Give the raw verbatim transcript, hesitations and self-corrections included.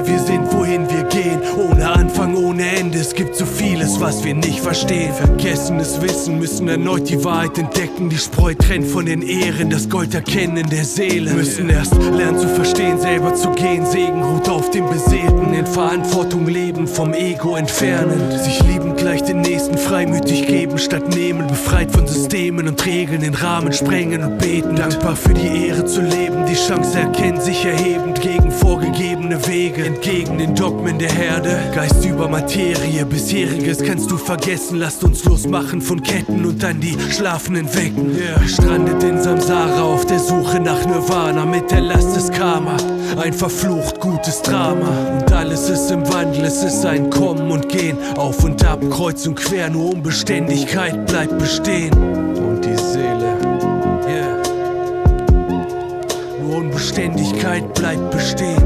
wer wir sind, wohin wir gehen. Ohne Anfang, ohne Ende, es gibt so vieles, was wir nicht verstehen. Vergessenes Wissen, müssen erneut die Wahrheit entdecken. Die Spreu trennt von den Ehren, das Gold erkennen in der Seele. Müssen erst lernen zu verstehen, selber zu gehen. Segen ruht auf dem Beseelten, in Verantwortung leben, vom Ego entfernen. Sich liebend gleich den Nächsten freimütig geben, statt nehmen. Befreit von Systemen und Regeln, den Rahmen sprengen und beten. Dankbar für die Ehre zu leben, die Chance erkennen, sich erhebend gegen vorgegebene Wege. Entgegen den Dogmen der Herde, Geist über Materie. Bisheriges kannst du vergessen, lasst uns losmachen von Ketten und dann die Schlafenden wecken. Yeah. Strandet in Samsara auf der Suche nach Nirvana mit der Last des Karma. Ein verflucht gutes Drama. Und alles ist im Wandel, es ist ein Kommen und Gehen. Auf und ab, kreuz und quer, nur Unbeständigkeit bleibt bestehen. Und die Seele, yeah. Nur Unbeständigkeit bleibt bestehen.